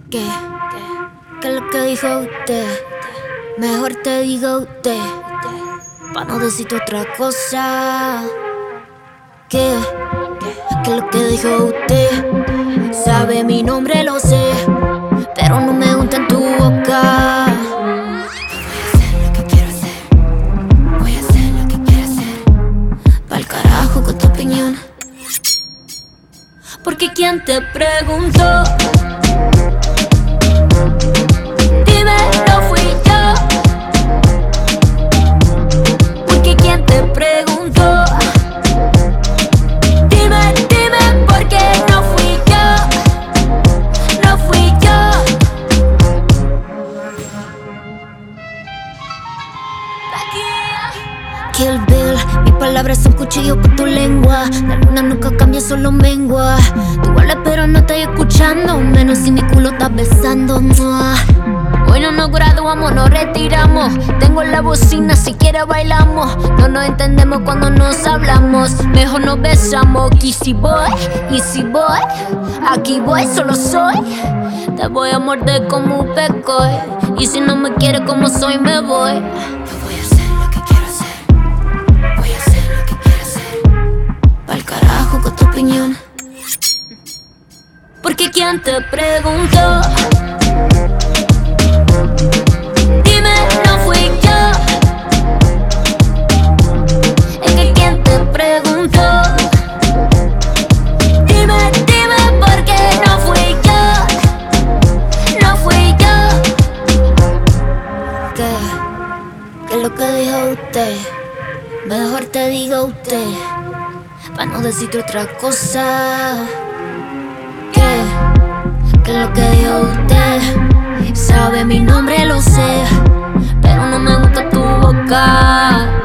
¿Qué? ¿Qué es lo que dijo usted? Mejor te digo usted, pa' no decirte otra cosa. ¿Qué? ¿Qué es lo que dijo usted? Sabe mi nombre, lo sé, pero no me gusta en tu boca. Voy a hacer lo que quiero hacer. Voy a hacer lo que quiero hacer. Pa'l carajo con tu opinión. Porque ¿quién te preguntó? Dime, no fui yo. Porque ¿quién te preguntó? Dime, dime, porque no fui yo. No fui yo. Kill Bill, mis palabras son cuchillos por tu lengua. La luna nunca cambia, solo mengua. Tú hablas pero no estás escuchando, menos si mi culo estás besando. Hoy no nos graduamos, nos retiramos. Tengo la bocina, si quieres bailamos. No nos entendemos cuando nos hablamos, mejor nos besamos. Kissy boy, easy boy. Aquí voy, solo soy. Te voy a morder como un pecoy. Y si no me quieres como soy, me voy. Con tu opinión. Porque ¿quién te preguntó? Dime, no fui yo. Es que ¿quién te preguntó? Dime, dime, porque no fui yo. No fui yo. ¿Qué es lo que dijo usted? Mejor te digo usted, pa' no decirte otra cosa. ¿Qué es lo que dijo usted? Sabe mi nombre, lo sé, pero no me gusta tu boca.